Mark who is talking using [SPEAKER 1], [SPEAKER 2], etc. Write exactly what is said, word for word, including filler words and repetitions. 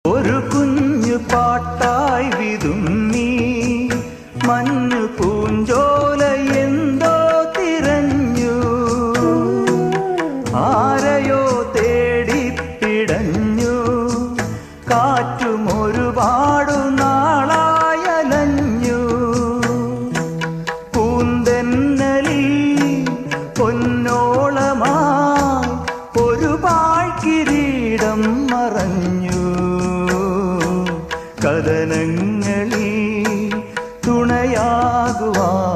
[SPEAKER 1] ഒരു കുഞ്ഞു പാട്ടായി വിതുമ്മി മഞ്ഞു പൂഞ്ചോല എന്തോ തിരഞ്ഞു ആരെയോ തേടിപ്പിടഞ്ഞു കാറ്റും ഒരുപാടു നാളായലഞ്ഞു പൂന്തെന്നലിൽ പൊന്നോളമായി ഒരു പാഴ്കിരീടം മറഞ്ഞു കഥനങ്ങളിൽ തുണയാകുവാൻ